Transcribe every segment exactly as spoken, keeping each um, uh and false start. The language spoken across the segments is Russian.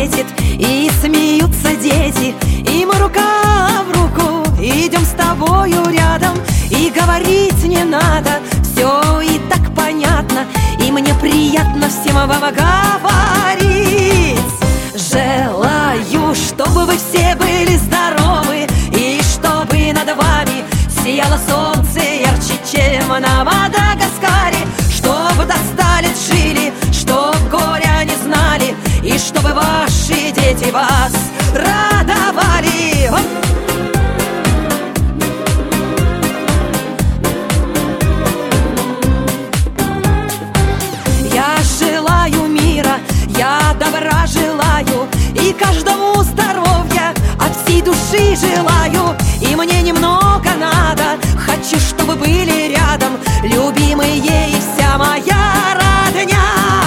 светит, и смеются дети, и мы рука в руку идем с тобою рядом. И говорить не надо, все и так понятно, и мне приятно всем вам говорить. Желаю, чтобы вы все были здоровы, и чтобы над вами сияло солнце ярче, чем на Мадагаскаре. Чтобы до ста лет жили, чтоб горя не знали, и чтобы ваши дети вас радовали. Я желаю мира, я добра желаю, и каждому здоровья от всей души желаю. И мне немного надо, хочу, чтобы были рядом любимые и вся моя родня.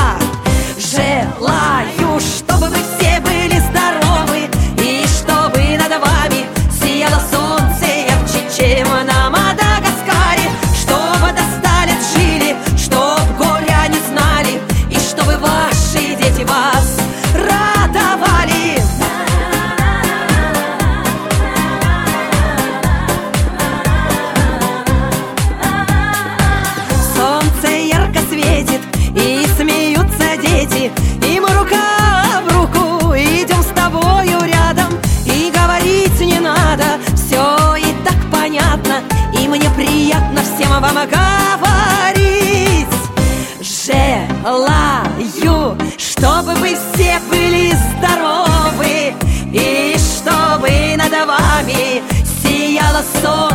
Желаю, чтобы вы все были здоровы, и чтобы над вами сияло солнце ярче, чем на Мадагаскаре. Чтобы до ста лет жили, чтоб горя не знали, и чтобы ваши дети вас радовали. Солнце ярко светит, и смеются дети, и мы рука в руку идем с тобою рядом. И говорить не надо, все и так понятно, и мне приятно всем вам говорить. Желаю, чтобы вы все были здоровы, и чтобы над вами сияло солнце